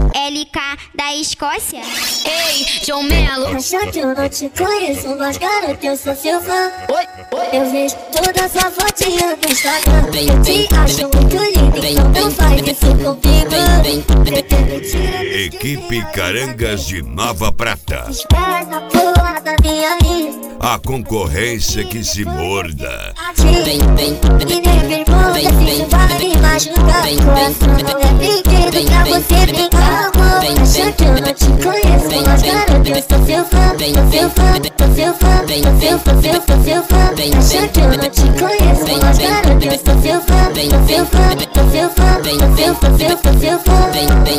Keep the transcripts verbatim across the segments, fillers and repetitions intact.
L K da Escócia. Ei, João Melo. Acha que eu não te conheço, mas garoto, eu sou seu fã. Oi, oi. Eu vejo toda sua fotinha no Instagram. Eu te acho muito linda, então não faz isso comigo. Pretendo tirar Equipe Carangas de Nova Prata. os pés na porra da minha vida. A concorrência que se morda. Vem, vem, e nem pergunta se isso vai me machucar. Coração não é brinquedo pra você brincar, amor. Acha que eu não te conheço, mas garoto, eu sou seu fã. Sou seu fã, sou seu fã, sou seu fã, seu fã, seu fã. Acha que eu não te conheço, mas garoto, eu sou seu fã. Sou seu fã, sou seu fã, sou seu fã, seu fã, seu fã.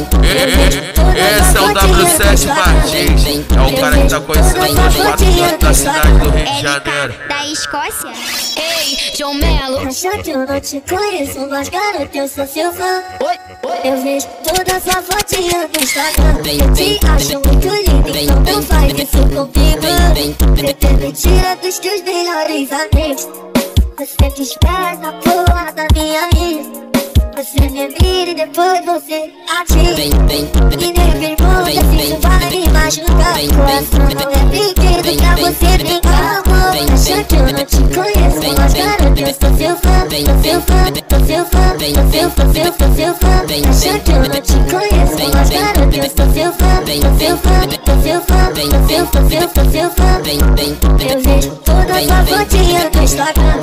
Esse é o W sete Martins, é o cara que tá conhecendo as quatro cantos da cidade do Rio de Janeiro. Da Escócia. Ei, João Melo. Acha que eu não te conheço, mas garoto, eu sou seu fã. Oi, oi. Eu vejo toda sua fotinha no Instagram. Eu te acho muito linda, então não faz isso comigo. Pretendo tirar dos teus melhores amigos. Você desperta a porra da minha vida. Você me mira e depois você atira. E nem pergunta se isso vai me machucar. Coração não é brinquedo pra você brincar, amor. Acha que eu não te conheço, mas garoto, eu sou seu fã. Sou seu fã, sou seu fã, sou seu fã, seu fã, seu fã. Acha que eu não te conheço, mas garoto, eu sou seu fã. Sou seu fã, sou seu fã, sou seu fã, seu fã, seu fã. Eu vejo toda sua fotinha no Instagram.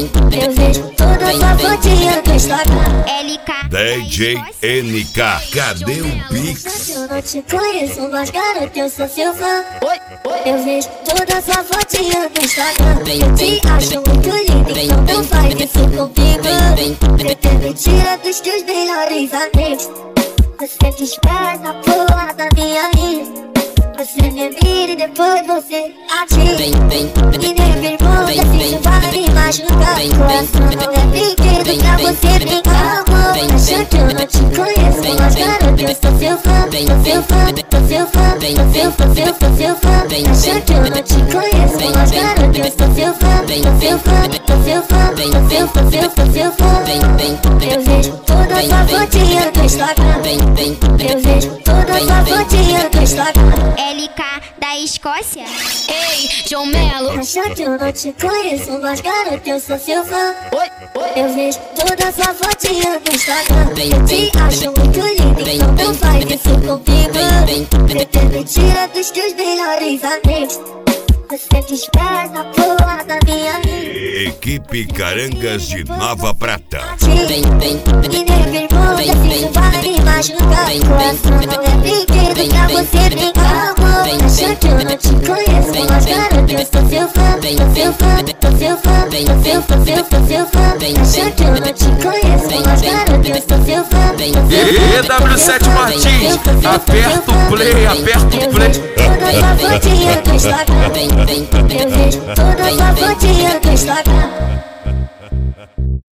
Eu vejo toda sua fotinha no Instagram. L K D J N K, cadê o Pix? Eu não te conheço, mas garoto, eu sou seu fã. Oi, oi. Eu vejo toda sua fotinha no Instagram. Eu te acho muito linda, então não faz isso comigo. Pretendo tirar dos teus melhores amigos. Você desperta a porra da minha vida. Você me mira e depois você atira. E nem pergunta se isso vai me machucar. Coração não é brinquedo pra você brincar, amor. Acha que eu não te conheço, mas garoto, eu sou seu fã. Sou seu fã, sou seu fã, sou seu fã, seu fã, seu fã. Acha que eu não te conheço, mas garoto, eu sou seu fã. Sou seu fã, sou seu fã, sou seu fã, seu fã, seu fã. Eu vejo toda sua fotinha no Instagram. Eu vejo toda sua fotinha no Instagram. L K da Escócia. Ei, João Melo. Acha que eu não te conheço, mas garoto, eu sou seu fã. Oi, oi. Eu vejo toda sua fotinha no Instagram. Eu te acho muito linda, então não faz isso comigo. Pretendo tirar dos teus melhores amigos. Você desperta a porra da minha vida. Equipe Carangas de Nova Prata. E nem pergunta se isso vai me machucar. Coração não é brinquedo pra você brincar, amor. Acha que eu não te conheço, mas garoto, eu sou seu fã. Sou seu fã, sou seu fã, sou seu fã, seu fã, seu fã. Acha que eu não te conheço, mas garoto, eu sou seu fã. E W sete Martins, aperta o play, aperta o play. Toda sua fotinha no Instagram. Eu vejo toda sua fotinha no Instagram.